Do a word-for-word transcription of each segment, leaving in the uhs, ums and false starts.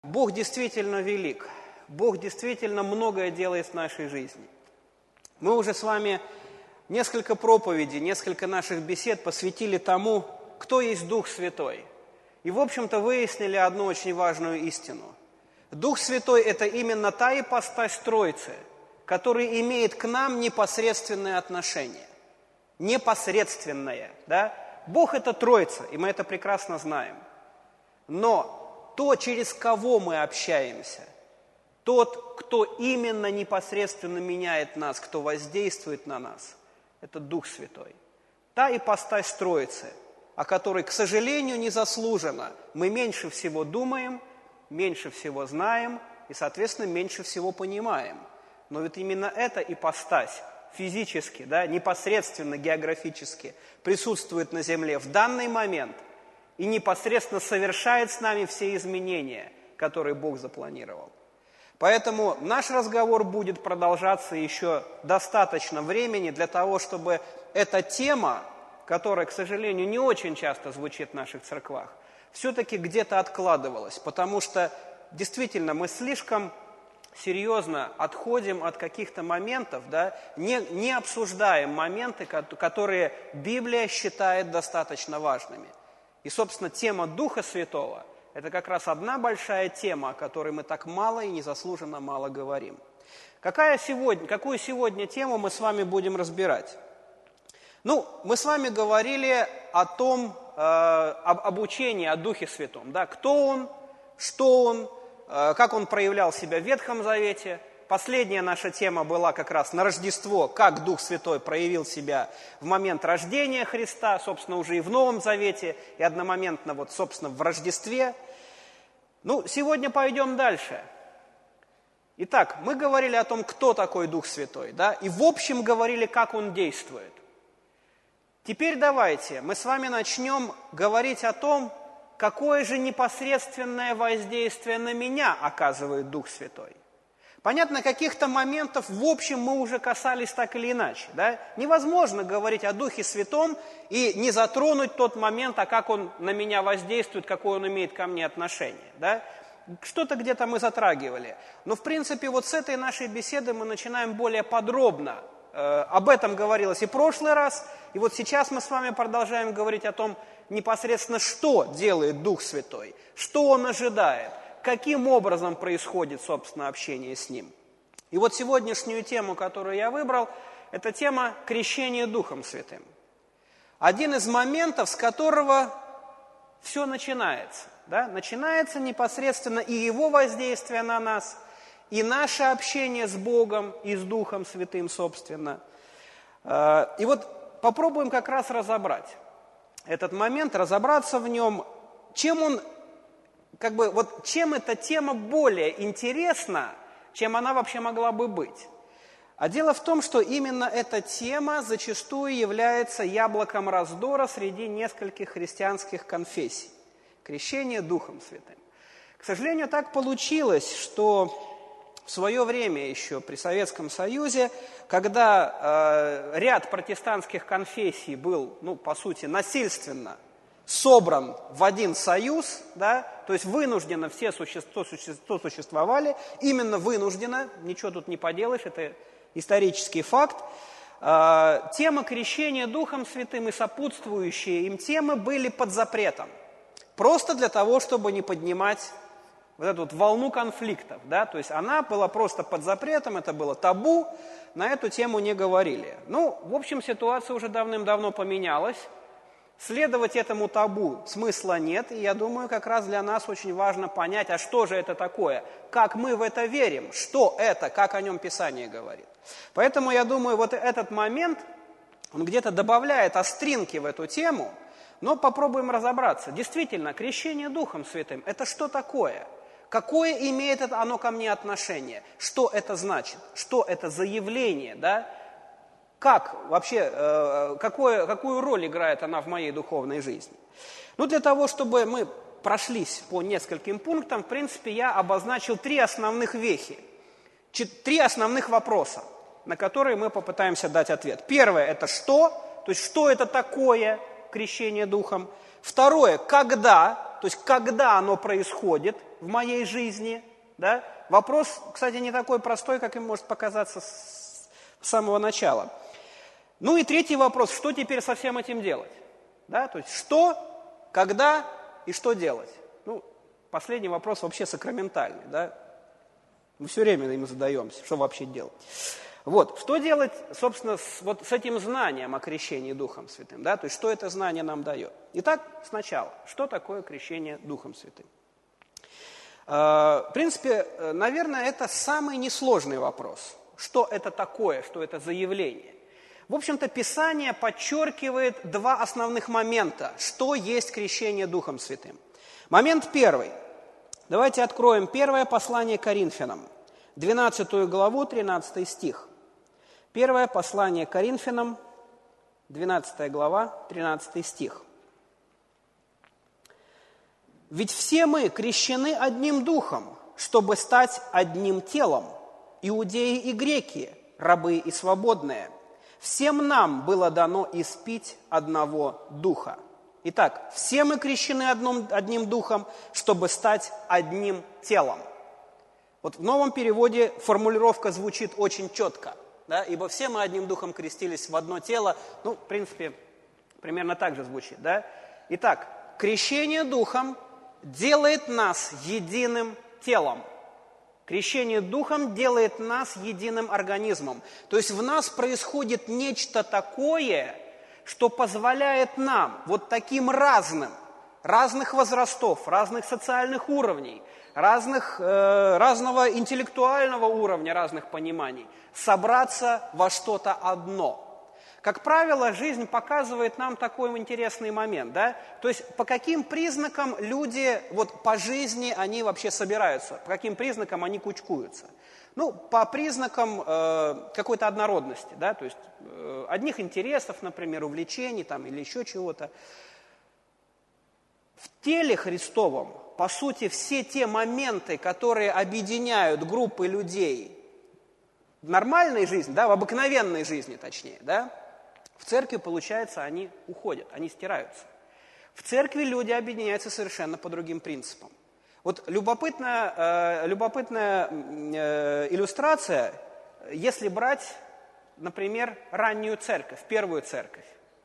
Бог действительно велик. Бог действительно многое делает в нашей жизни. Мы уже с вами несколько проповедей, несколько наших бесед посвятили тому, кто есть Дух Святой. И, в общем-то, выяснили одну очень важную истину. Дух Святой – это именно та ипостась Троицы, которая имеет к нам непосредственное отношение. Непосредственное, да? Бог – это Троица, и мы это прекрасно знаем. Но то, через кого мы общаемся, тот, кто именно непосредственно меняет нас, кто воздействует на нас, это Дух Святой. Та ипостась Троицы, о которой, к сожалению, незаслуженно мы меньше всего думаем, меньше всего знаем и, соответственно, меньше всего понимаем. Но ведь именно эта ипостась физически, да, непосредственно географически присутствует на земле в данный момент и непосредственно совершает с нами все изменения, которые Бог запланировал. Поэтому наш разговор будет продолжаться еще достаточно времени для того, чтобы эта тема, которая, к сожалению, не очень часто звучит в наших церквах, все-таки где-то откладывалась, потому что действительно мы слишком серьезно отходим от каких-то моментов, да, не, не обсуждаем моменты, которые Библия считает достаточно важными. И, собственно, тема Духа Святого – это как раз одна большая тема, о которой мы так мало и незаслуженно мало говорим. Какая сегодня, какую сегодня тему мы с вами будем разбирать? Ну, мы с вами говорили о том, э, об, об учении о Духе Святом. Да? Кто Он, что Он, э, как Он проявлял себя в Ветхом Завете. Последняя наша тема была как раз на Рождество, как Дух Святой проявил себя в момент рождения Христа, собственно, уже и в Новом Завете, и одномоментно, вот, собственно, в Рождестве. Ну, сегодня пойдем дальше. Итак, мы говорили о том, кто такой Дух Святой, да, и в общем говорили, как Он действует. Теперь давайте мы с вами начнем говорить о том, какое же непосредственное воздействие на меня оказывает Дух Святой. Понятно, каких-то моментов в общем мы уже касались так или иначе. Да? Невозможно говорить о Духе Святом и не затронуть тот момент, а как Он на меня воздействует, какое Он имеет ко мне отношение. Да? Что-то где-то мы затрагивали. Но в принципе вот с этой нашей беседы мы начинаем более подробно. Э, об этом говорилось и в прошлый раз. И вот сейчас мы с вами продолжаем говорить о том, непосредственно что делает Дух Святой, что Он ожидает. Каким образом происходит, собственно, общение с Ним. И вот сегодняшнюю тему, которую я выбрал, это тема крещения Духом Святым. Один из моментов, с которого все начинается. Да? Начинается непосредственно и Его воздействие на нас, и наше общение с Богом и с Духом Святым, собственно. И вот попробуем как раз разобрать этот момент, разобраться в нем, чем он... Как бы, вот чем эта тема более интересна, чем она вообще могла бы быть. А дело в том, что именно эта тема зачастую является яблоком раздора среди нескольких христианских конфессий. Крещение Духом Святым. К сожалению, так получилось, что в свое время еще при Советском Союзе, когда э, ряд протестантских конфессий был, ну, по сути, насильственно собран в один союз, да, то есть вынужденно все существа, существовали, именно вынужденно, ничего тут не поделаешь, это исторический факт. Э, тема крещения Духом Святым и сопутствующие им темы были под запретом, просто для того, чтобы не поднимать вот эту вот волну конфликтов, да, то есть она была просто под запретом, это было табу, на эту тему не говорили. Ну, в общем, ситуация уже давным-давно поменялась. Следовать этому табу смысла нет, и я думаю, как раз для нас очень важно понять, а что же это такое, как мы в это верим, что это, как о нем Писание говорит. Поэтому я думаю, вот этот момент, он где-то добавляет остринки в эту тему, но попробуем разобраться. Действительно, крещение Духом Святым – это что такое? Какое имеет это оно ко мне отношение? Что это значит? Что это за явление, да? Как вообще, э, какое, какую роль играет она в моей духовной жизни? Ну, для того, чтобы мы прошлись по нескольким пунктам, в принципе, я обозначил три основных вехи, три основных вопроса, на которые мы попытаемся дать ответ. Первое – это что, то есть что это такое крещение Духом. Второе – когда то есть когда оно происходит в моей жизни, да? Вопрос, кстати, не такой простой, как им может показаться с самого начала. Ну и третий вопрос, что теперь со всем этим делать? Да? То есть что, когда и что делать? Ну, последний вопрос вообще сакраментальный, да? Мы все время им задаемся, что вообще делать. Вот, что делать, собственно, с, вот с этим знанием о крещении Духом Святым, да, то есть что это знание нам дает. Итак, сначала, что такое крещение Духом Святым? Э, в принципе, наверное, это самый несложный вопрос. Что это такое, что это за явление? В общем-то, Писание подчеркивает два основных момента, что есть крещение Духом Святым. Момент первый. Давайте откроем первое послание Коринфянам, двенадцатую главу, тринадцатый стих. Первое послание Коринфянам, двенадцатая глава, тринадцатый стих. «Ведь все мы крещены одним духом, чтобы стать одним телом, иудеи и греки, рабы и свободные. Всем нам было дано испить одного духа». Итак, все мы крещены одном, одним духом, чтобы стать одним телом. Вот в новом переводе формулировка звучит очень четко. Да? Ибо все мы одним духом крестились в одно тело. Ну, в принципе, примерно так же звучит. Да? Итак, крещение духом делает нас единым телом. Крещение духом делает нас единым организмом. То есть в нас происходит нечто такое, что позволяет нам вот таким разным, разных возрастов, разных социальных уровней, разных, э, разного интеллектуального уровня, разных пониманий, собраться во что-то одно. Как правило, жизнь показывает нам такой интересный момент, да? То есть по каким признакам люди вот по жизни они вообще собираются, по каким признакам они кучкуются? Ну, по признакам э, какой-то однородности, да, то есть э, одних интересов, например, увлечений там, или еще чего-то. В теле Христовом, по сути, все те моменты, которые объединяют группы людей в нормальной жизни, да, в обыкновенной жизни, точнее, да, в церкви, получается, они уходят, они стираются. В церкви люди объединяются совершенно по другим принципам. Вот любопытная, э, любопытная э, иллюстрация, если брать, например, раннюю церковь, первую церковь,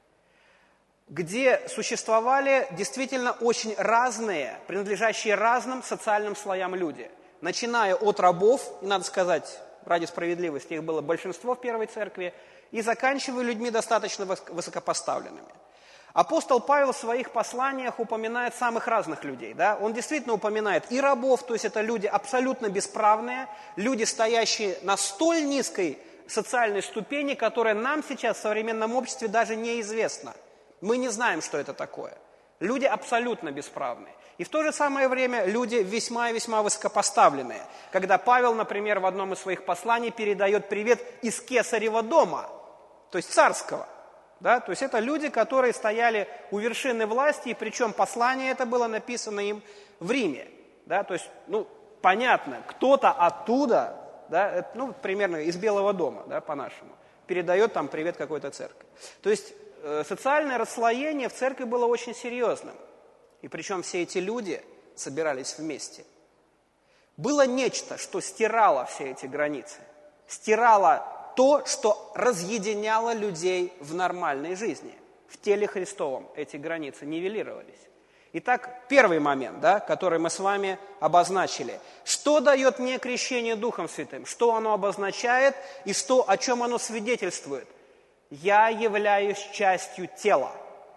где существовали действительно очень разные, принадлежащие разным социальным слоям люди, начиная от рабов, и надо сказать, ради справедливости, их было большинство в первой церкви, и заканчивая людьми достаточно высокопоставленными. Апостол Павел в своих посланиях упоминает самых разных людей. Да? Он действительно упоминает и рабов, то есть это люди абсолютно бесправные, люди, стоящие на столь низкой социальной ступени, которая нам сейчас в современном обществе даже неизвестна. Мы не знаем, что это такое. Люди абсолютно бесправные. И в то же самое время люди весьма и весьма высокопоставленные. Когда Павел, например, в одном из своих посланий передает привет из Кесарева дома, то есть царского. Да? То есть это люди, которые стояли у вершины власти, и причем послание это было написано им в Риме. Да? То есть, ну, понятно, кто-то оттуда, да, ну, примерно из Белого дома, да, по-нашему, передает там привет какой-то церкви. То есть э, социальное расслоение в церкви было очень серьезным. И причем все эти люди собирались вместе. Было нечто, что стирало все эти границы, стирало то, что разъединяло людей в нормальной жизни. В теле Христовом эти границы нивелировались. Итак, первый момент, да, который мы с вами обозначили. Что дает мне крещение Духом Святым? Что оно обозначает и что, о чем оно свидетельствует? Я являюсь частью тела.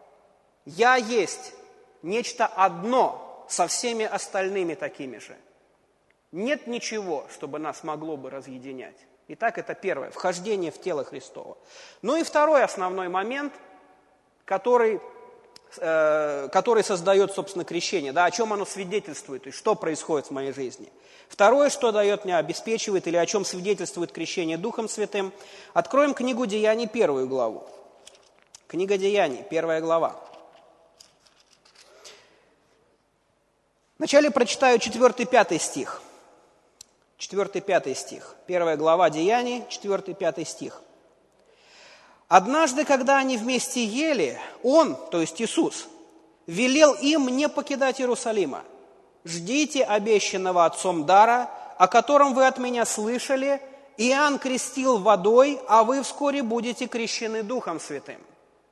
Я есть нечто одно со всеми остальными такими же. Нет ничего, чтобы нас могло бы разъединять. Итак, это первое, вхождение в тело Христово. Ну и второй основной момент, который, э, который создает, собственно, крещение, да, о чем оно свидетельствует, и что происходит в моей жизни. Второе, что дает мне, обеспечивает, или о чем свидетельствует крещение Духом Святым, откроем книгу Деяний, первую главу. Книга Деяний, первая глава. Вначале прочитаю четвёртый-пятый стих. четвёртый-пятый стих. Первая глава Деяний, четвёртый-пятый стих. «Однажды, когда они вместе ели, Он, то есть Иисус, велел им не покидать Иерусалима. Ждите обещанного Отцом дара, о котором вы от меня слышали. Иоанн крестил водой, а вы вскоре будете крещены Духом Святым».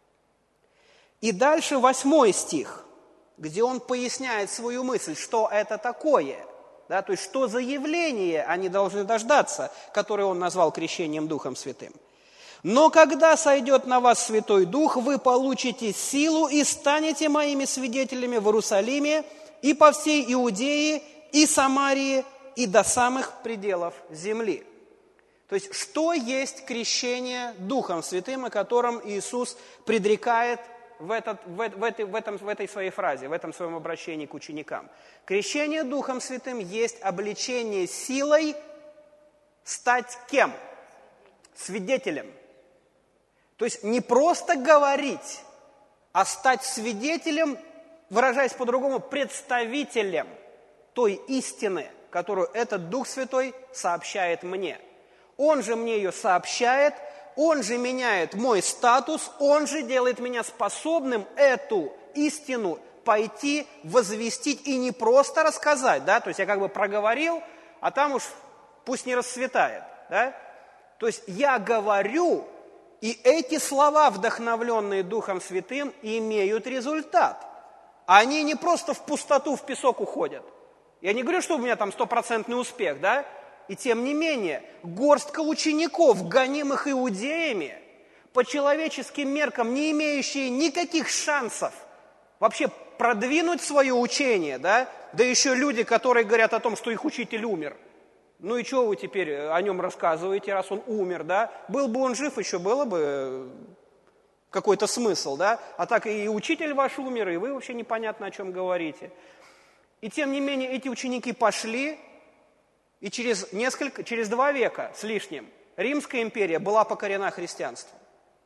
И дальше восьмой стих, где он поясняет свою мысль, что это такое, да, то есть что за явление они должны дождаться, которое он назвал крещением Духом Святым. «Но когда сойдет на вас Святой Дух, вы получите силу и станете моими свидетелями в Иерусалиме и по всей Иудее, и Самарии, и до самых пределов земли». То есть, что есть крещение Духом Святым, о котором Иисус предрекает в, этот, в, в, этой, в, этом, в этой своей фразе, в этом своем обращении к ученикам? Крещение Духом Святым есть облечение силой стать кем? Свидетелем. То есть, не просто говорить, а стать свидетелем, выражаясь по-другому, представителем той истины, которую этот Дух Святой сообщает мне. Он же мне ее сообщает, Он же меняет мой статус, Он же делает меня способным эту истину пойти, возвестить и не просто рассказать, да, то есть я как бы проговорил, а там уж пусть не расцветает, да, то есть я говорю, и эти слова, вдохновленные Духом Святым, имеют результат. Они не просто в пустоту, в песок уходят. Я не говорю, что у меня там стопроцентный успех, да, и тем не менее, горстка учеников, гонимых иудеями, по человеческим меркам, не имеющие никаких шансов вообще продвинуть свое учение, да, да еще люди, которые говорят о том, что их учитель умер. Ну и что вы теперь о нем рассказываете, раз он умер, да? Был бы он жив, еще было бы какой-то смысл, да? А так и учитель ваш умер, и вы вообще непонятно о чем говорите. И тем не менее, эти ученики пошли, и через несколько, через два века с лишним Римская империя была покорена христианством.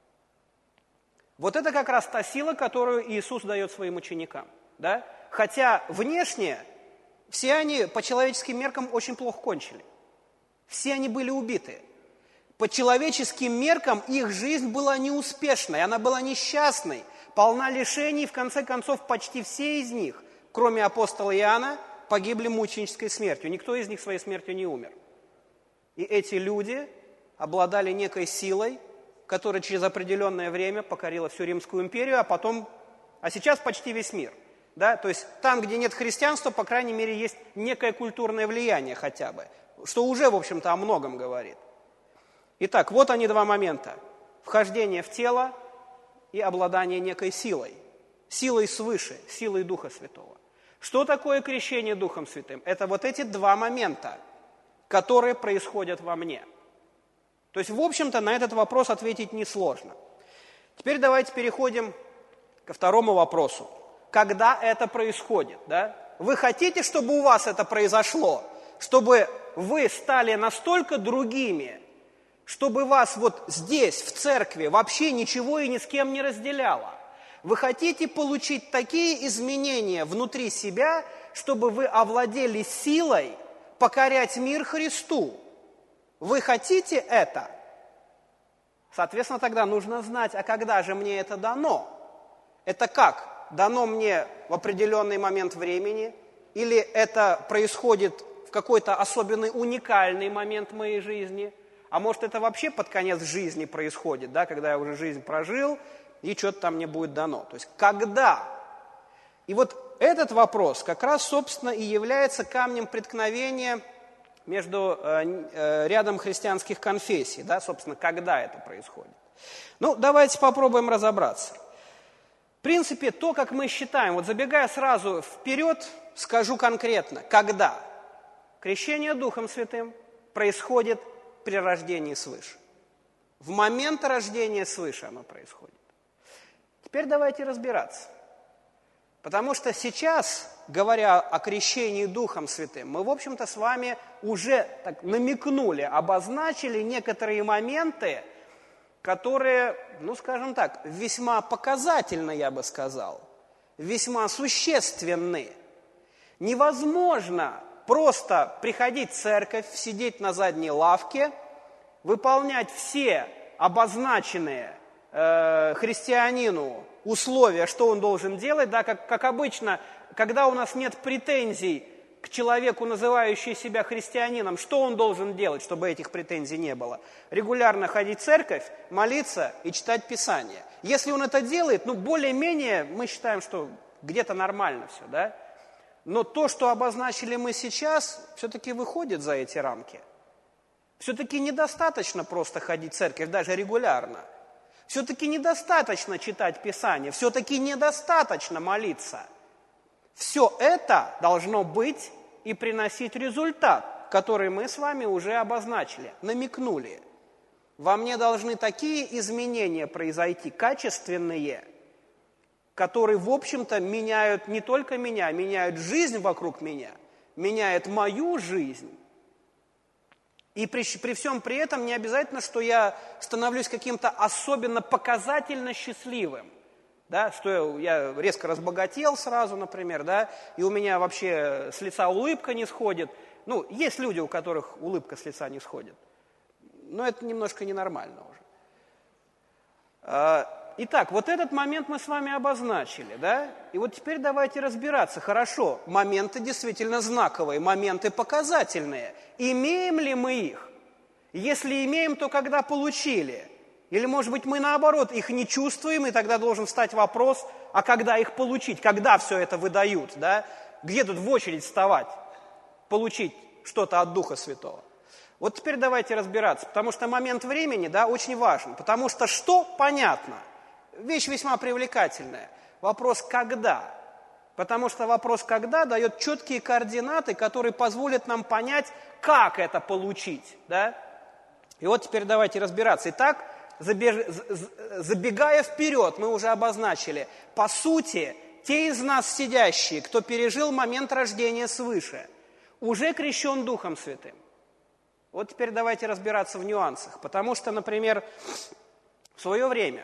Вот это как раз та сила, которую Иисус дает своим ученикам. Да? Хотя внешне все они по человеческим меркам очень плохо кончили. Все они были убиты. По человеческим меркам их жизнь была неуспешной, она была несчастной, полна лишений, в конце концов почти все из них, кроме апостола Иоанна, погибли мученической смертью. Никто из них своей смертью не умер. И эти люди обладали некой силой, которая через определенное время покорила всю Римскую империю, а потом, а сейчас почти весь мир. Да? То есть там, где нет христианства, по крайней мере, есть некое культурное влияние хотя бы, что уже, в общем-то, о многом говорит. Итак, вот они два момента. Вхождение в тело и обладание некой силой. Силой свыше, силой Духа Святого. Что такое крещение Духом Святым? Это вот эти два момента, которые происходят во мне. То есть, в общем-то, на этот вопрос ответить несложно. Теперь давайте переходим ко второму вопросу. Когда это происходит? Да? Вы хотите, чтобы у вас это произошло? Чтобы вы стали настолько другими, чтобы вас вот здесь, в церкви, вообще ничего и ни с кем не разделяло? Вы хотите получить такие изменения внутри себя, чтобы вы овладели силой покорять мир Христу? Вы хотите это? Соответственно, тогда нужно знать, а когда же мне это дано? Это как? Дано мне в определенный момент времени? Или это происходит в какой-то особенный, уникальный момент моей жизни? А может, это вообще под конец жизни происходит, да, когда я уже жизнь прожил, и что-то там мне будет дано. То есть, когда? И вот этот вопрос как раз, собственно, и является камнем преткновения между э, э, рядом христианских конфессий, да, собственно, когда это происходит. Ну, давайте попробуем разобраться. В принципе, то, как мы считаем, вот забегая сразу вперед, скажу конкретно, когда крещение Духом Святым происходит при рождении свыше. В момент рождения свыше оно происходит. Теперь давайте разбираться. Потому что сейчас, говоря о крещении Духом Святым, мы, в общем-то, с вами уже так намекнули, обозначили некоторые моменты, которые, ну, скажем так, весьма показательны, я бы сказал, весьма существенны. Невозможно просто приходить в церковь, сидеть на задней лавке, выполнять все обозначенные э, христианину условия, что он должен делать, да, как, как обычно, когда у нас нет претензий к человеку, называющему себя христианином, что он должен делать, чтобы этих претензий не было? Регулярно ходить в церковь, молиться и читать Писание. Если он это делает, ну, более-менее мы считаем, что где-то нормально все, да? Но то, что обозначили мы сейчас, все-таки выходит за эти рамки. Все-таки недостаточно просто ходить в церковь, даже регулярно. Все-таки недостаточно читать Писание, все-таки недостаточно молиться. Все это должно быть и приносить результат, который мы с вами уже обозначили, намекнули. Во мне должны такие изменения произойти, качественные, которые, в общем-то, меняют не только меня, меняют жизнь вокруг меня, меняют мою жизнь. И при, при всем при этом не обязательно, что я становлюсь каким-то особенно показательно счастливым, да, что я резко разбогател сразу, например, да, и у меня вообще с лица улыбка не сходит. Ну, есть люди, у которых улыбка с лица не сходит, но это немножко ненормально уже. Итак, вот этот момент мы с вами обозначили, да, и вот теперь давайте разбираться. Хорошо, моменты действительно знаковые, моменты показательные. Имеем ли мы их? Если имеем, то когда получили? Или, может быть, мы наоборот их не чувствуем, и тогда должен встать вопрос, а когда их получить, когда все это выдают, да? Где тут в очередь вставать, получить что-то от Духа Святого? Вот теперь давайте разбираться, потому что момент времени, да, очень важен, потому что что понятно? Вещь весьма привлекательная. Вопрос «когда?». Потому что вопрос «когда» дает четкие координаты, которые позволят нам понять, как это получить. Да? И вот теперь давайте разбираться. Итак, забегая вперед, мы уже обозначили. По сути, те из нас сидящие, кто пережил момент рождения свыше, уже крещен Духом Святым. Вот теперь давайте разбираться в нюансах. Потому что, например, в свое время,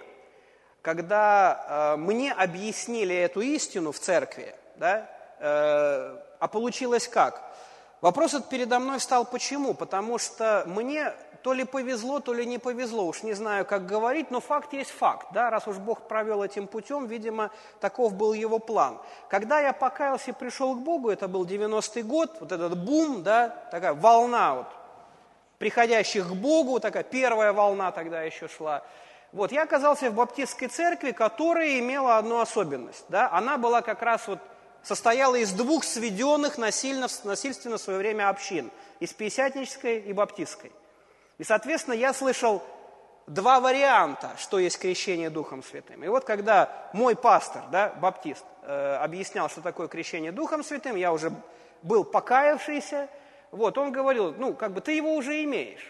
когда э, мне объяснили эту истину в церкви, да, э, а получилось как? Вопрос этот передо мной встал почему? Потому что мне то ли повезло, то ли не повезло, уж не знаю, как говорить, но факт есть факт, да, раз уж Бог провел этим путем, видимо, таков был его план. Когда я покаялся и пришел к Богу, это был девяностый год, вот этот бум, да, такая волна вот, приходящих к Богу, такая первая волна тогда еще шла. Вот, я оказался в баптистской церкви, которая имела одну особенность. Да? Она была как раз вот, состояла из двух сведенных насильно, насильственно в свое время общин. Из пятидесятнической и баптистской. И, соответственно, я слышал два варианта, что есть крещение Духом Святым. И вот когда мой пастор, да, баптист, э, объяснял, что такое крещение Духом Святым, я уже был покаявшийся, вот, он говорил, ну, как бы ты его уже имеешь.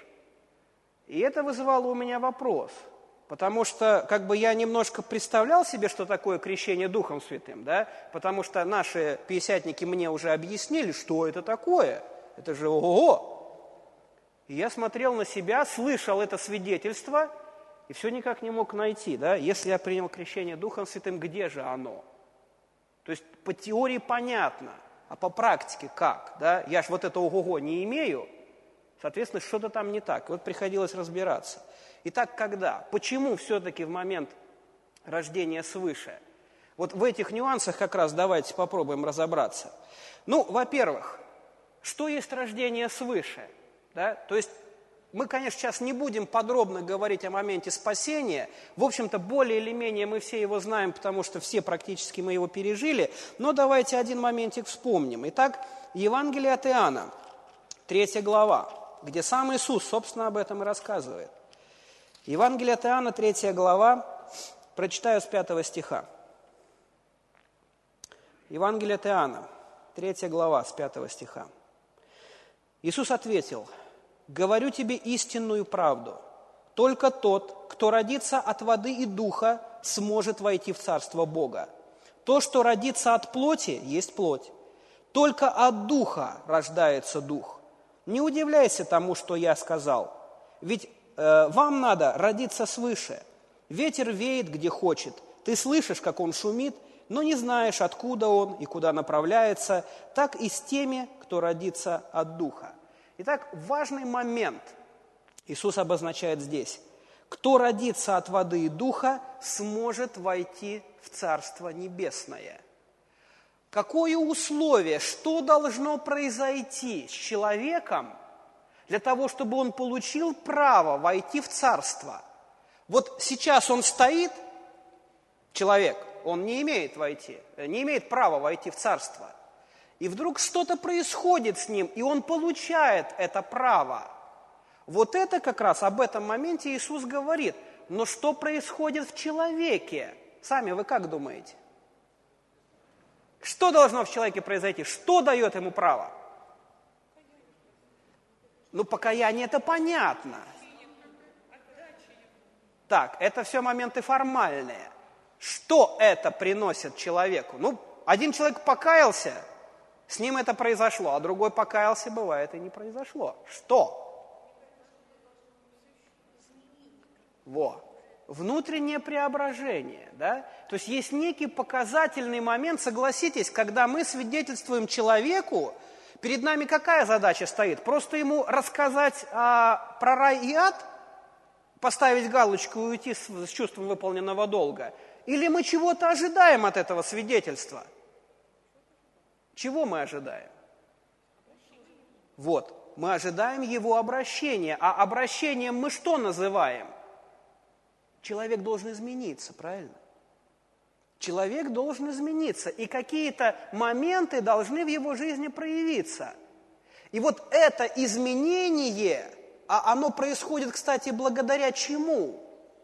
И это вызывало у меня вопрос. Потому что как бы я немножко представлял себе, что такое крещение Духом Святым, да? Потому что наши пятидесятники мне уже объяснили, что это такое. Это же ого-го! И я смотрел на себя, слышал это свидетельство, и все никак не мог найти, да? Если я принял крещение Духом Святым, где же оно? То есть по теории понятно, а по практике как, да? Я ж вот это ого-го не имею, соответственно, что-то там не так. И вот приходилось разбираться. Итак, когда? Почему все-таки в момент рождения свыше? Вот в этих нюансах как раз давайте попробуем разобраться. Ну, во-первых, что есть рождение свыше? Да? То есть мы, конечно, сейчас не будем подробно говорить о моменте спасения. В общем-то, более или менее мы все его знаем, потому что все практически мы его пережили. Но давайте один моментик вспомним. Итак, Евангелие от Иоанна, третья глава, где сам Иисус, собственно, об этом и рассказывает. Евангелие от Иоанна, третья глава, прочитаю с пятого стиха. Евангелие от Иоанна, третья глава, с пятого стиха. Иисус ответил: «Говорю тебе истинную правду. Только тот, кто родится от воды и духа, сможет войти в Царство Бога. То, что родится от плоти, есть плоть. Только от духа рождается дух. Не удивляйся тому, что я сказал. Ведь вам надо родиться свыше. Ветер веет, где хочет. Ты слышишь, как он шумит, но не знаешь, откуда он и куда направляется. Так и с теми, кто родится от Духа». Итак, важный момент Иисус обозначает здесь. кто родится от воды и духа, сможет войти в Царство Небесное. Какое условие, что должно произойти с человеком для того, чтобы он получил право войти в Царство? Вот сейчас он стоит, человек, он не имеет войти, не имеет права войти в Царство. И вдруг что-то происходит с ним, и он получает это право. Вот это как раз об этом моменте Иисус говорит. Но что происходит в человеке? Сами вы как думаете? Что должно в человеке произойти? Что дает ему право? Ну, покаяние это понятно. Так, это все моменты формальные. Что это приносит человеку? Ну, один человек покаялся, с ним это произошло, а другой покаялся, бывает, и не произошло. Что? Во. Внутреннее преображение, да? То есть есть некий показательный момент, согласитесь, когда мы свидетельствуем человеку, перед нами какая задача стоит? Просто ему рассказать а, про рай и ад, поставить галочку и уйти с, с чувством выполненного долга? Или мы чего-то ожидаем от этого свидетельства? Чего мы ожидаем? Вот, мы ожидаем его обращения. А обращением мы что называем? Человек должен измениться, правильно? Человек должен измениться, и какие-то моменты должны в его жизни проявиться. И вот это изменение, а оно происходит, кстати, благодаря чему?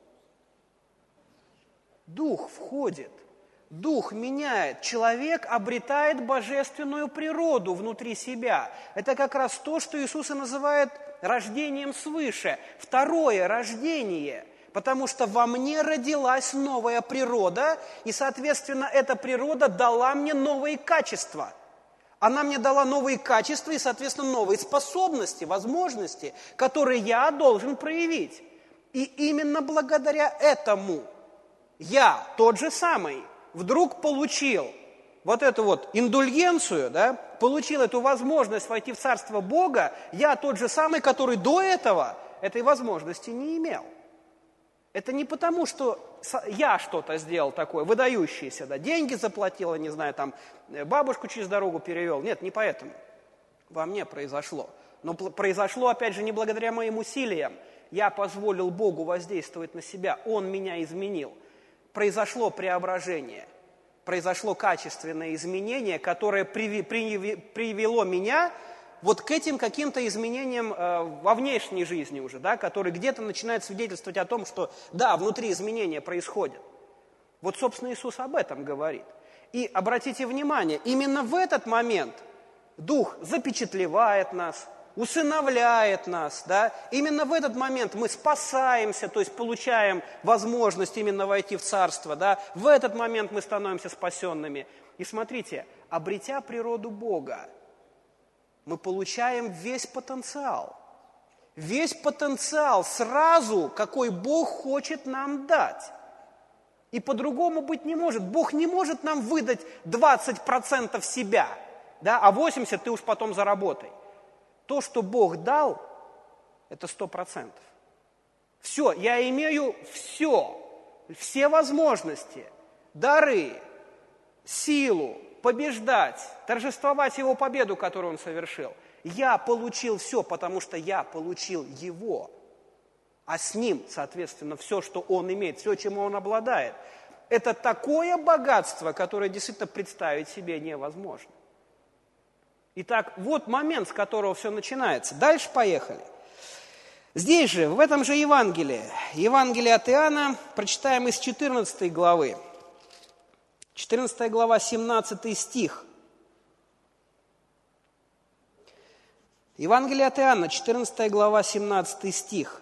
Дух входит, Дух меняет, человек обретает божественную природу внутри себя. Это как раз то, что Иисус и называет рождением свыше, второе рождение. Потому что во мне родилась новая природа, и, соответственно, эта природа дала мне новые качества. Она мне дала новые качества и, соответственно, новые способности, возможности, которые я должен проявить. И именно благодаря этому я, тот же самый, вдруг получил вот эту вот индульгенцию, да, получил эту возможность войти в Царство Бога, я тот же самый, который до этого этой возможности не имел. Это не потому, что я что-то сделал такое, выдающееся, да, деньги заплатил, не знаю, там, бабушку через дорогу перевел. Нет, не поэтому. Во мне произошло. Но произошло, опять же, не благодаря моим усилиям. Я позволил Богу воздействовать на себя, Он меня изменил. Произошло преображение, произошло качественное изменение, которое привело меня вот к этим каким-то изменениям э, во внешней жизни уже, да, которые где-то начинают свидетельствовать о том, что да, внутри изменения происходят. Вот, собственно, Иисус об этом говорит. И обратите внимание, именно в этот момент Дух запечатлевает нас, усыновляет нас, да, именно в этот момент мы спасаемся, то есть получаем возможность именно войти в Царство, да, в этот момент мы становимся спасенными. И смотрите, обретя природу Бога, мы получаем весь потенциал. Весь потенциал сразу, какой Бог хочет нам дать. И по-другому быть не может. Бог не может нам выдать двадцать процентов себя, да, а восемьдесят процентов ты уж потом заработай. То, что Бог дал, это сто процентов. Все, я имею все, все возможности, дары, силу, побеждать, торжествовать Его победу, которую Он совершил. Я получил все, потому что я получил Его. А с Ним, соответственно, все, что Он имеет, все, чем Он обладает. Это такое богатство, которое действительно представить себе невозможно. Итак, вот момент, с которого все начинается. Дальше поехали. Здесь же, в этом же Евангелии, Евангелие от Иоанна, прочитаем из четырнадцатой главы. четырнадцатая глава, семнадцатый стих. Евангелие от Иоанна, четырнадцатая глава, семнадцатый стих.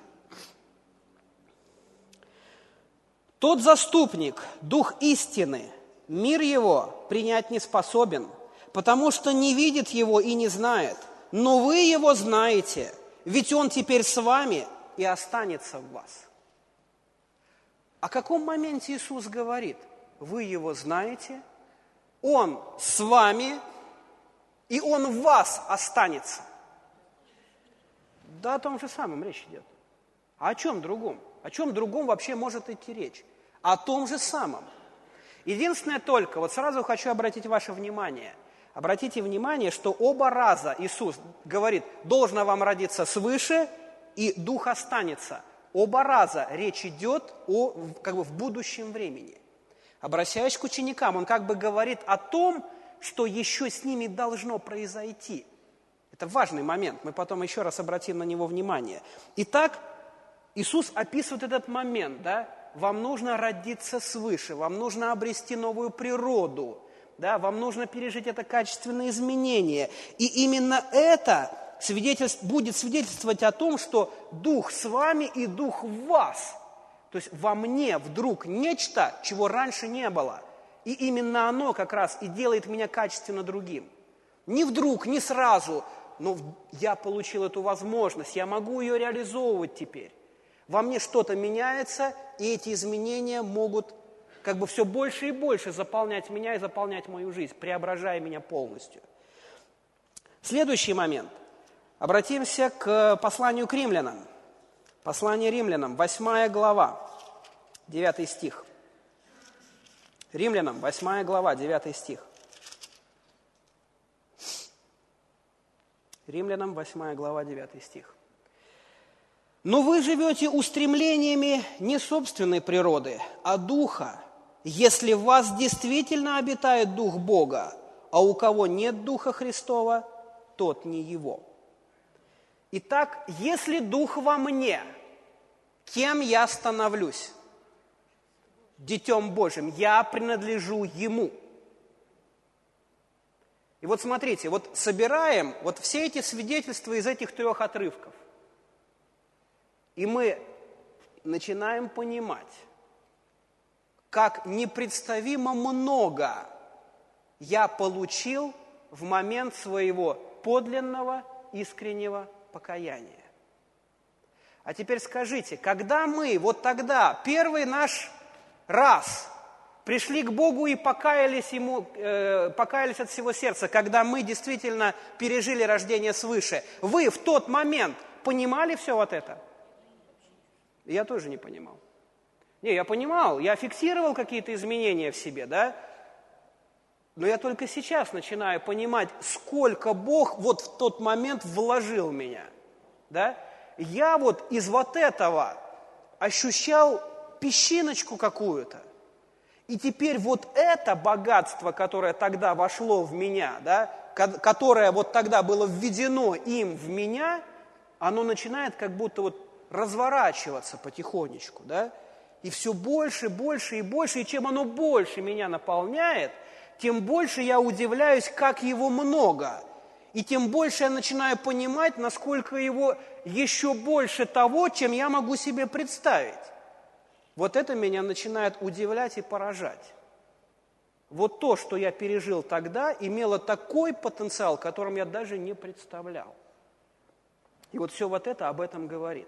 «Тот заступник, Дух истины, мир его принять не способен, потому что не видит его и не знает. Но вы его знаете, ведь он теперь с вами и останется в вас». О каком моменте Иисус говорит? Вы его знаете, он с вами, и он в вас останется. Да, о том же самом речь идет. А о чем другом? О чем другом вообще может идти речь? О том же самом. Единственное только, вот сразу хочу обратить ваше внимание. Обратите внимание, что оба раза Иисус говорит, должно вам родиться свыше, и Дух останется. Оба раза речь идет о, как бы в будущем времени. Обращаясь к ученикам, он как бы говорит о том, что еще с ними должно произойти. Это важный момент, мы потом еще раз обратим на него внимание. Итак, Иисус описывает этот момент, да? Вам нужно родиться свыше, вам нужно обрести новую природу, да? Вам нужно пережить это качественное изменение. И именно это свидетельств, будет свидетельствовать о том, что Дух с вами и Дух в вас. То есть во мне вдруг нечто, чего раньше не было. И именно оно как раз и делает меня качественно другим. Не вдруг, не сразу, но я получил эту возможность, я могу ее реализовывать теперь. Во мне что-то меняется, и эти изменения могут как бы все больше и больше заполнять меня и заполнять мою жизнь, преображая меня полностью. Следующий момент. Обратимся к посланию к римлянам. Послание римлянам, восьмая глава, девятый стих. Римлянам, восьмая глава, девятый стих. Римлянам, восьмая глава, девятый стих. «Но вы живете устремлениями не собственной природы, а Духа, если в вас действительно обитает Дух Бога, а у кого нет Духа Христова, тот не Его». Итак, если Дух во мне, кем я становлюсь? Детем Божьим. Я принадлежу Ему. И вот смотрите, вот собираем вот все эти свидетельства из этих трех отрывков. И мы начинаем понимать, как непредставимо много я получил в момент своего подлинного, искреннего покаяния. А теперь скажите, когда мы вот тогда, первый наш раз, пришли к Богу и покаялись, ему, э, покаялись от всего сердца, когда мы действительно пережили рождение свыше, вы в тот момент понимали все вот это? Я тоже не понимал. Не, я понимал, я фиксировал какие-то изменения в себе, да? Но я только сейчас начинаю понимать, сколько Бог вот в тот момент вложил в меня, да? Я вот из вот этого ощущал песчиночку какую-то. И теперь вот это богатство, которое тогда вошло в меня, да, которое вот тогда было введено им в меня, оно начинает как будто вот разворачиваться потихонечку, да, и все больше, больше и больше, и чем оно больше меня наполняет, тем больше я удивляюсь, как его много, и тем больше я начинаю понимать, насколько его еще больше того, чем я могу себе представить. Вот это меня начинает удивлять и поражать. Вот то, что я пережил тогда, имело такой потенциал, которым я даже не представлял. И вот все вот это об этом говорит.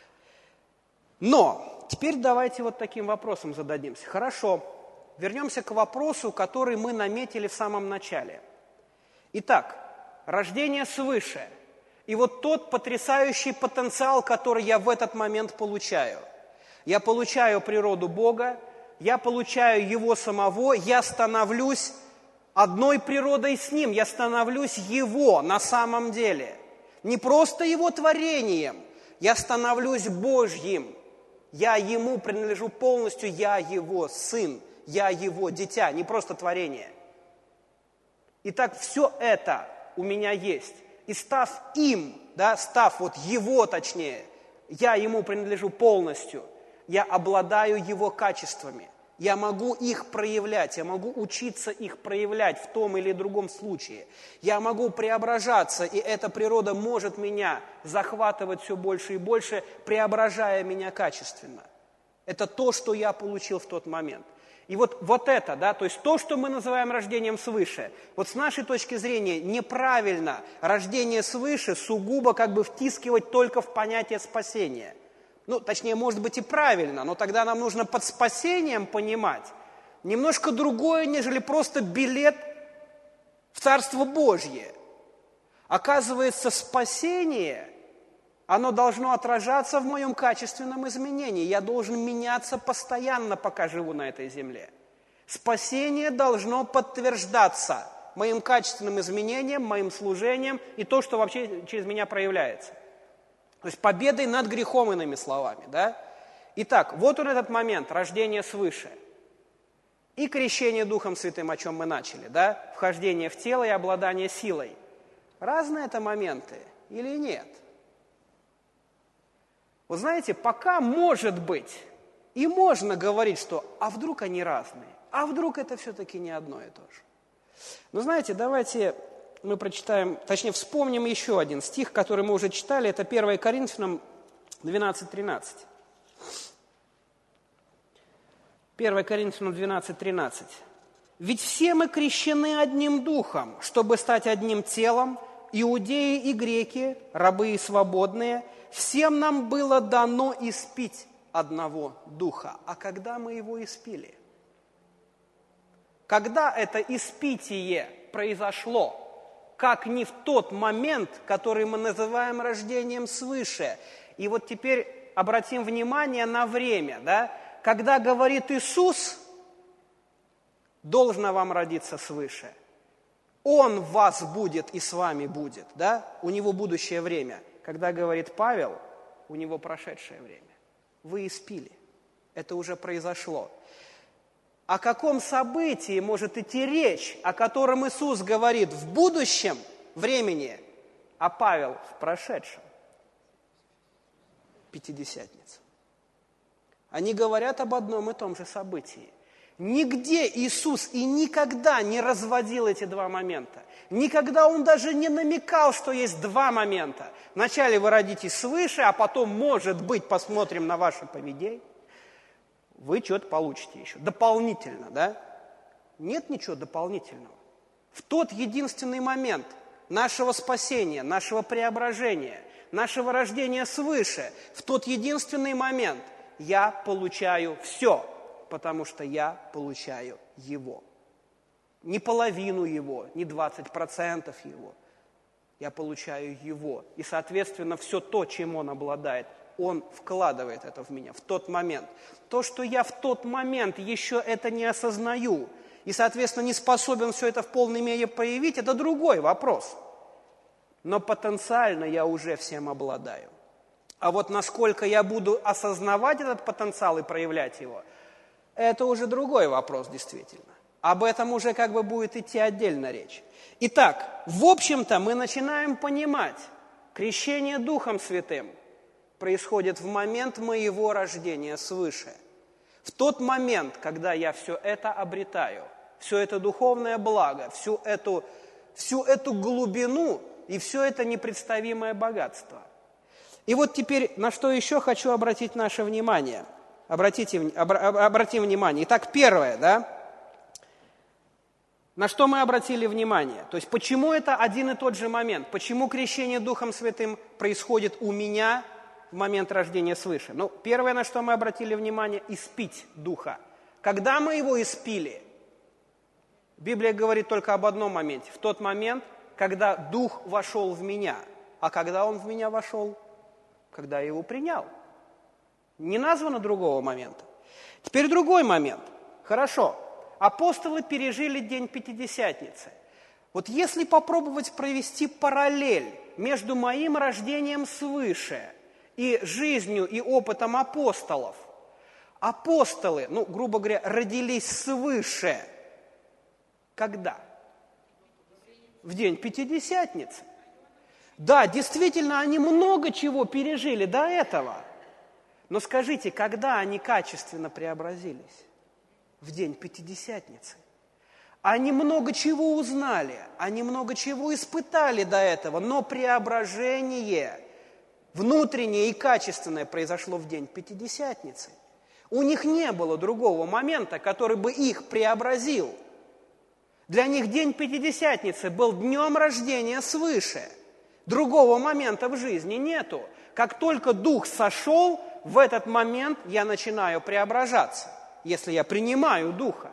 Но теперь давайте вот таким вопросом зададимся. Хорошо, вернемся к вопросу, который мы наметили в самом начале. Итак, рождение свыше. И вот тот потрясающий потенциал, который я в этот момент получаю. Я получаю природу Бога, я получаю Его самого, я становлюсь одной природой с Ним, я становлюсь Его на самом деле. Не просто Его творением, я становлюсь Божьим. Я Ему принадлежу полностью, я Его сын, я Его дитя, не просто творение. Итак, все это у меня есть. И став им, да, став вот Его точнее, я Ему принадлежу полностью, я обладаю Его качествами. Я могу их проявлять, я могу учиться их проявлять в том или другом случае. Я могу преображаться, и эта природа может меня захватывать все больше и больше, преображая меня качественно. Это то, что я получил в тот момент. И вот, вот это, да, то есть то, что мы называем рождением свыше, вот с нашей точки зрения неправильно рождение свыше сугубо как бы втискивать только в понятие спасения. Ну, точнее, может быть и правильно, но тогда нам нужно под спасением понимать немножко другое, нежели просто билет в Царство Божье. Оказывается, спасение Оно должно отражаться в моем качественном изменении. Я должен меняться постоянно, пока живу на этой земле. Спасение должно подтверждаться моим качественным изменением, моим служением и то, что вообще через меня проявляется. То есть победой над грехом, иными словами. Да? Итак, вот он этот момент, рождение свыше. И крещение Духом Святым, о чем мы начали. Да? Вхождение в тело и обладание силой. Разные это моменты или нет? Вы знаете, пока может быть, и можно говорить, что а вдруг они разные, а вдруг это все-таки не одно и то же. Но знаете, давайте мы прочитаем, точнее вспомним еще один стих, который мы уже читали, это первое Коринфянам двенадцать тринадцать. первое Коринфянам двенадцать тринадцать. «Ведь все мы крещены одним духом, чтобы стать одним телом, иудеи и греки, рабы и свободные, всем нам было дано испить одного духа». А когда мы его испили? Когда это испитие произошло? Как не в тот момент, который мы называем рождением свыше. И вот теперь обратим внимание на время, да? Когда говорит Иисус, должно вам родиться свыше. Он в вас будет и с вами будет, да? У него будущее время. Когда говорит Павел, у него прошедшее время. Вы испили. Это уже произошло. О каком событии может идти речь, о котором Иисус говорит в будущем времени, а Павел в прошедшем? Пятидесятница. Они говорят об одном и том же событии. Нигде Иисус и никогда не разводил эти два момента. Никогда Он даже не намекал, что есть два момента. Вначале вы родитесь свыше, а потом, может быть, посмотрим на ваше поведение. Вы что-то получите еще. Дополнительно, да? Нет ничего дополнительного. В тот единственный момент нашего спасения, нашего преображения, нашего рождения свыше, в тот единственный момент я получаю все, потому что я получаю Его. Не половину Его, не двадцать процентов Его. Я получаю Его. И, соответственно, все то, чем Он обладает, Он вкладывает это в меня в тот момент. То, что я в тот момент еще это не осознаю и, соответственно, не способен все это в полной мере проявить, это другой вопрос. Но потенциально я уже всем обладаю. А вот насколько я буду осознавать этот потенциал и проявлять его, это уже другой вопрос, действительно. Об этом уже как бы будет идти отдельно речь. Итак, в общем-то, мы начинаем понимать, крещение Духом Святым происходит в момент моего рождения свыше. В тот момент, когда я все это обретаю, все это духовное благо, всю эту, всю эту глубину и все это непредставимое богатство. И вот теперь на что еще хочу обратить наше внимание. Обратите, обра, обратим внимание. Итак, первое, да? На что мы обратили внимание? То есть, почему это один и тот же момент? Почему крещение Духом Святым происходит у меня в момент рождения свыше? Ну, первое, на что мы обратили внимание, испить Духа. Когда мы его испили? Библия говорит только об одном моменте. В тот момент, когда Дух вошел в меня. А когда Он в меня вошел? Когда я его принял. Не названо другого момента. Теперь другой момент. Хорошо. Апостолы пережили день Пятидесятницы. Вот если попробовать провести параллель между моим рождением свыше и жизнью и опытом апостолов, апостолы, ну, грубо говоря, родились свыше. Когда? В день Пятидесятницы. Да, действительно, они много чего пережили до этого. Но скажите, когда они качественно преобразились? В день Пятидесятницы. Они много чего узнали, они много чего испытали до этого, но преображение внутреннее и качественное произошло в день Пятидесятницы. У них не было другого момента, который бы их преобразил. Для них день Пятидесятницы был днем рождения свыше. Другого момента в жизни нету. Как только Дух сошел, в этот момент я начинаю преображаться, если я принимаю Духа.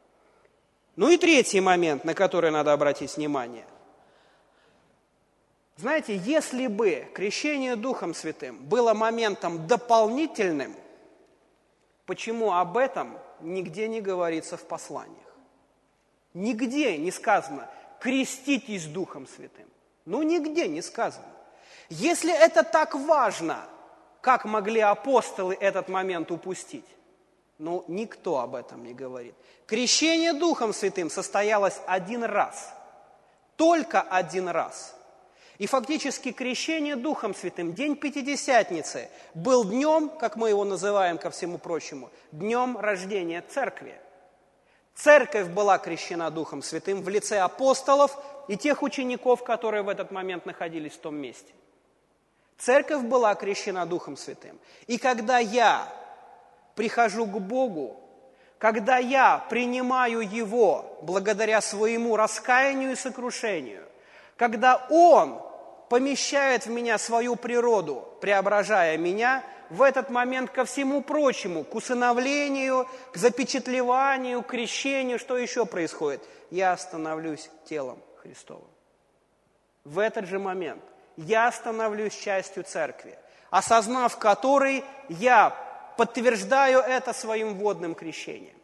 Ну и третий момент, на который надо обратить внимание. Знаете, если бы крещение Духом Святым было моментом дополнительным, почему об этом нигде не говорится в посланиях? Нигде не сказано «креститесь Духом Святым». Ну, нигде не сказано. Если это так важно, как могли апостолы этот момент упустить? Ну, никто об этом не говорит. Крещение Духом Святым состоялось один раз. Только один раз. И фактически крещение Духом Святым, день Пятидесятницы, был днем, как мы его называем ко всему прочему, днем рождения Церкви. Церковь была крещена Духом Святым в лице апостолов и тех учеников, которые в этот момент находились в том месте. Церковь была крещена Духом Святым. И когда я прихожу к Богу, когда я принимаю Его благодаря своему раскаянию и сокрушению, когда Он помещает в меня свою природу, преображая меня, в этот момент ко всему прочему, к усыновлению, к запечатлеванию, к крещению, что еще происходит? Я становлюсь телом Христовым. В этот же момент я становлюсь частью церкви, осознав который, я подтверждаю это своим водным крещением.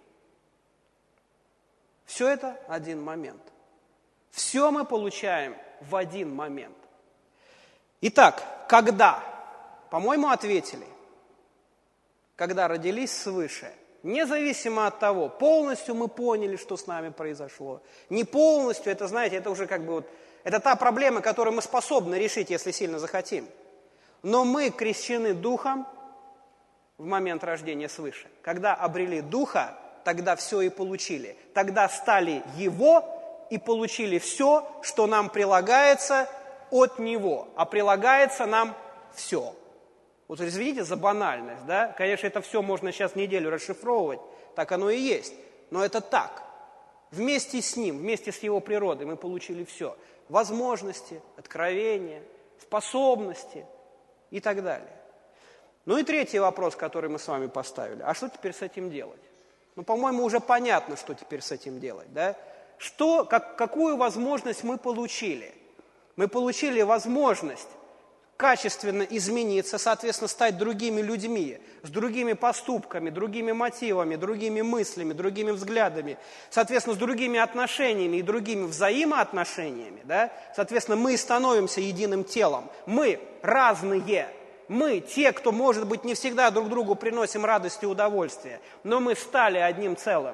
Все это один момент. Все мы получаем в один момент. Итак, когда? По-моему, ответили. Когда родились свыше. Независимо от того, полностью мы поняли, что с нами произошло. Не полностью, это, знаете, это уже как бы вот, это та проблема, которую мы способны решить, если сильно захотим. Но мы крещены Духом в момент рождения свыше. Когда обрели Духа, тогда все и получили. Тогда стали Его и получили все, что нам прилагается от Него. А прилагается нам все. Вот извините за банальность, да? Конечно, это все можно сейчас неделю расшифровывать, так оно и есть. Но это так. Вместе с Ним, вместе с Его природой мы получили все. Возможности, откровения, способности и так далее. Ну и третий вопрос, который мы с вами поставили. А что теперь с этим делать? Ну, по-моему, уже понятно, что теперь с этим делать, да? Что, как, какую возможность мы получили? Мы получили возможность качественно измениться, соответственно, стать другими людьми, с другими поступками, другими мотивами, другими мыслями, другими взглядами, соответственно, с другими отношениями и другими взаимоотношениями, да? Соответственно, мы становимся единым телом. Мы разные. Мы, те, кто, может быть, не всегда друг другу приносим радость и удовольствие, но мы стали одним целым.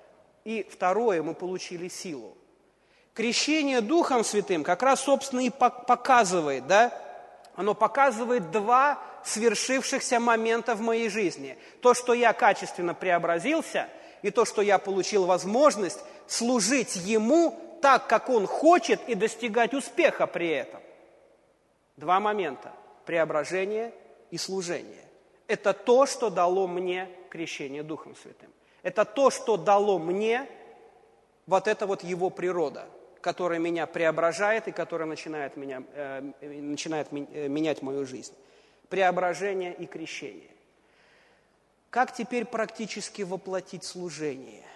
И второе, мы получили силу. Крещение Духом Святым как раз, собственно, и показывает, да, оно показывает два свершившихся момента в моей жизни. То, что я качественно преобразился, и то, что я получил возможность служить Ему так, как Он хочет, и достигать успеха при этом. Два момента. Преображение и служение. Это то, что дало мне крещение Духом Святым. Это то, что дало мне вот эта вот Его природа, которая меня преображает и которая начинает, меня, э, начинает менять мою жизнь. Преображение и крещение. Как теперь практически воплотить служение?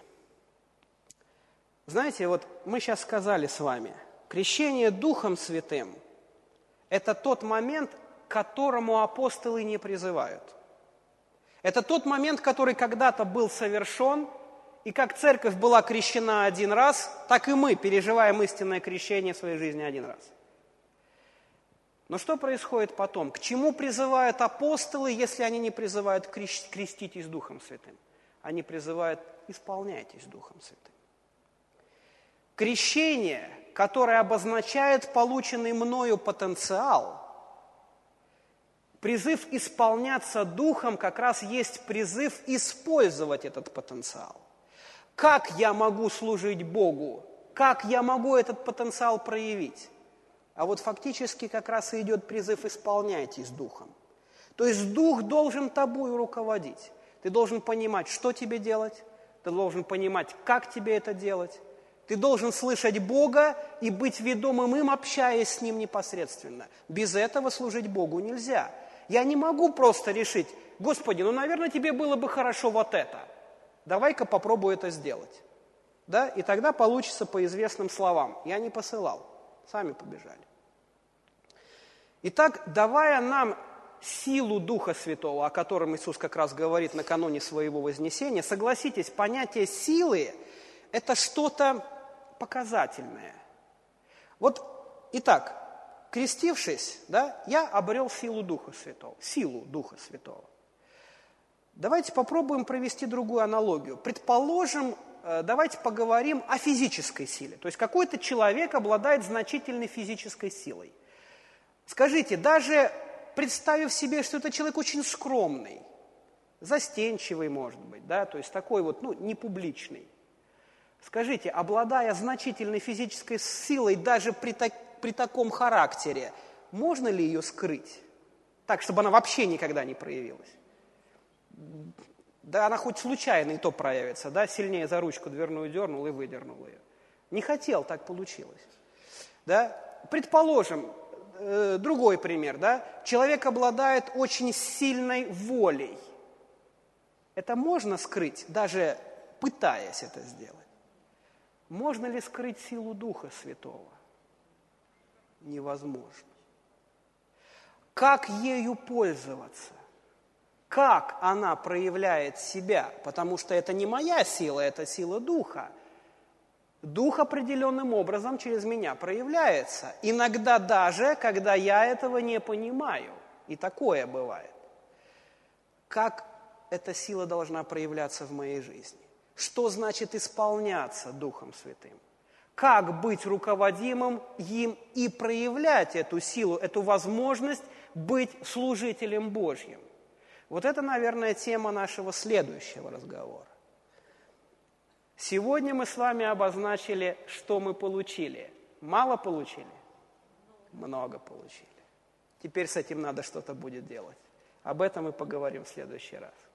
Знаете, вот мы сейчас сказали с вами, крещение Духом Святым – это тот момент, к которому апостолы не призывают. Это тот момент, который когда-то был совершен, и как церковь была крещена один раз, так и мы переживаем истинное крещение в своей жизни один раз. Но что происходит потом? К чему призывают апостолы, если они не призывают креститесь Духом Святым? Они призывают исполняйтесь Духом Святым. Крещение, которое обозначает полученный мною потенциал, призыв исполняться Духом как раз есть призыв использовать этот потенциал. Как я могу служить Богу? Как я могу этот потенциал проявить? А вот фактически как раз и идет призыв «исполняйтесь Духом». То есть Дух должен тобой руководить. Ты должен понимать, что тебе делать. Ты должен понимать, как тебе это делать. Ты должен слышать Бога и быть ведомым им, общаясь с Ним непосредственно. Без этого служить Богу нельзя. Я не могу просто решить, Господи, ну, наверное, тебе было бы хорошо вот это. Давай-ка попробую это сделать. Да? И тогда получится по известным словам. Я не посылал, сами побежали. Итак, давая нам силу Духа Святого, о котором Иисус как раз говорит накануне своего вознесения, согласитесь, понятие силы – это что-то показательное. Вот, итак, крестившись, да, я обрел силу Духа Святого, силу Духа Святого. Давайте попробуем провести другую аналогию. Предположим, давайте поговорим о физической силе. То есть какой-то человек обладает значительной физической силой. Скажите, даже представив себе, что это человек очень скромный, застенчивый, может быть, да, то есть такой вот, ну, непубличный. Скажите, обладая значительной физической силой даже при, так, при таком характере, можно ли ее скрыть? Так, чтобы она вообще никогда не проявилась? Да она хоть случайно и то проявится, да, сильнее за ручку дверную дернул и выдернул ее. Не хотел, так получилось. Да? Предположим, э, другой пример, да, человек обладает очень сильной волей. Это можно скрыть, даже пытаясь это сделать? Можно ли скрыть силу Духа Святого? Невозможно. Как ею пользоваться? Как она проявляет себя? Потому что это не моя сила, это сила Духа. Дух определенным образом через меня проявляется. Иногда даже, когда я этого не понимаю. И такое бывает. Как эта сила должна проявляться в моей жизни? Что значит исполняться Духом Святым? Как быть руководимым им и проявлять эту силу, эту возможность быть служителем Божьим? Вот это, наверное, тема нашего следующего разговора. Сегодня мы с вами обозначили, что мы получили. Мало получили? Много получили. Теперь с этим надо что-то будет делать. Об этом мы поговорим в следующий раз.